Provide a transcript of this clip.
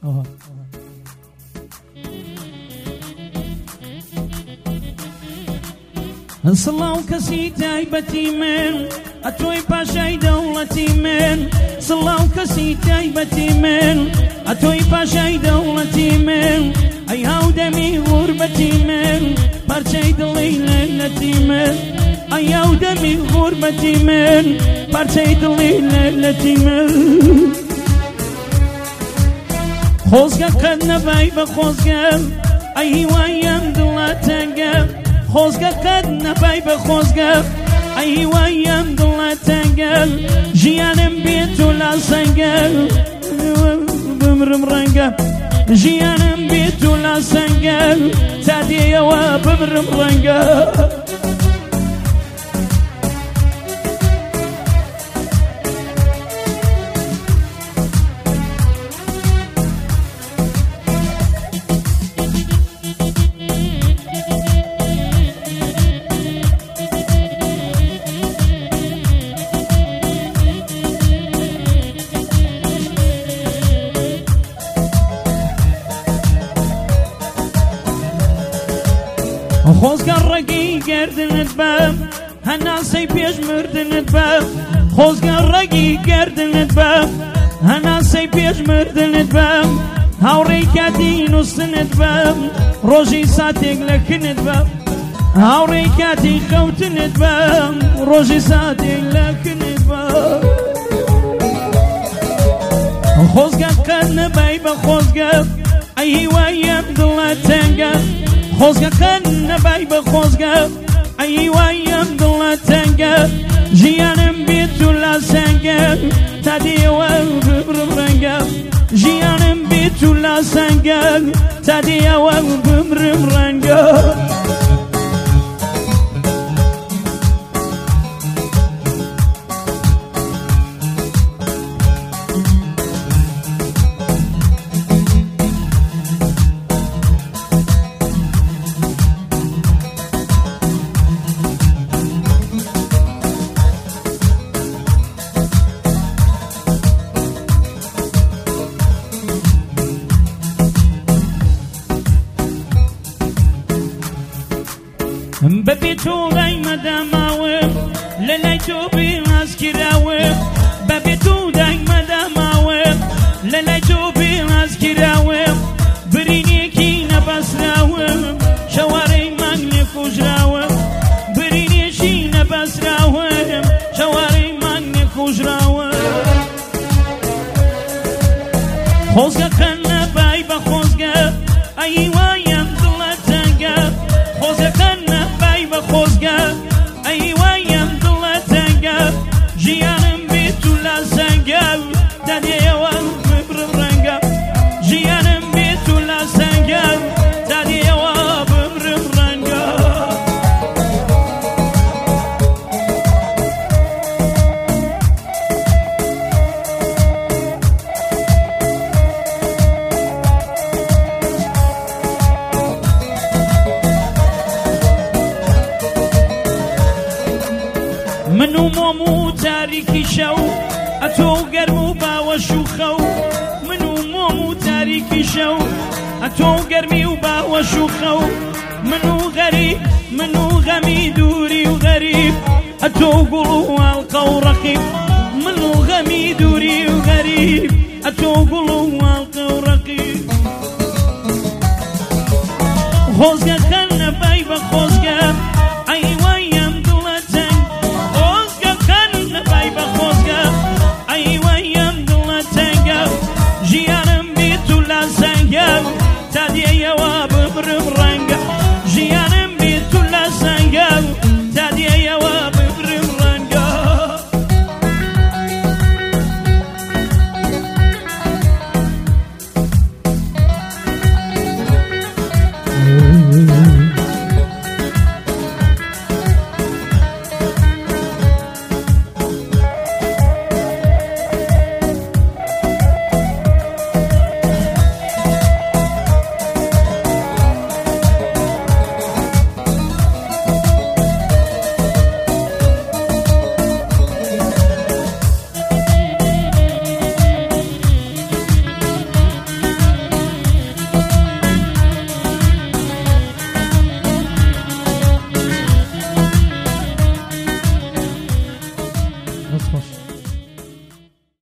سڵاو کەسی تایبەتی من ئەتۆی پاشای دەوڵەتی من سڵاو کەسی تایبەتی من ئەتۆی پاشای دەوڵەتی من ئەی هاودەمی غوربەتی من پارچەی دڵی لەلەتی من ئەی هاودەمی غوربەتی من پارچەی دڵی لەلەتی من خۆزگە قەت نەبای بە خۆزگە ئەی هیوایم دڵە تەنگە خۆزگە قەت نەبای بە خۆزگە ئەی هیوایم دڵە تەنگە ژیانم بێت و لاسەنگە بمرم ڕەنگە ژیانم بێت و لاسەنگە تا دێیەوە بمرم ڕەنگە خۆزگە ڕێگی گردنت بە هەناسەی پێشمردنت بە خۆزگە ڕێگی گردنت بە هەناسەی پێشمردنت بە هاوڕێی کاتی نووسنت بە ڕۆژی ساتێک لەکنت بە هاوڕێی کاتی خەوتنت بە ڕۆژی ساتێک لەکنت بە خۆزگە قەت نەبای بە خۆزگە ئەی هیوایم دڵە تەنگە خۆزگە قەت نەبای بە خۆزگە ئەی هیوایم دڵە تەنگە ژیانم بێت و لاسەنگە تا دێوە بمرم ڕەنگە ژیانم بێت و لاسەنگە تا دێوە بمرم ڕەنگە بەبێ تۆ لای مەداماوم لە لای تۆ بێڵازکراوم بەبێ تۆ لای مەداماوم لە لای تۆ بێڵازکراوم برینێکی نەبەسراوم شەوارەی مانگ لێکۆژراوم برینێکی نەبەسراوم شەوارەی مانگ لێکۆژراوم خۆزگە قەت نەبای بە خۆزگە ئەی هیوایم دڵە تەنگە خۆزگە قەت نەبای بە خۆزگە ئەی هیوایم دڵە تەنگە ژیانم بێت و لاسەنگە تا دێیەوە بمرم ڕەنگە ژیانم بێت و لاسەنگە تا دێیەوە بمرم ڕەنگە من و مۆم و تاریکی شەو ئەتۆ گەرم و باوەش و خەو من و مۆم و تاریکی شەو ئەتۆ گەرمی و باوەش و خەو من و غەریب من و غەمی دووری و غەریب ئەتۆ گوڵ و هەڵقە و ڕەقیب من و غەمی دووری و غەریب ئەتۆ گوڵ و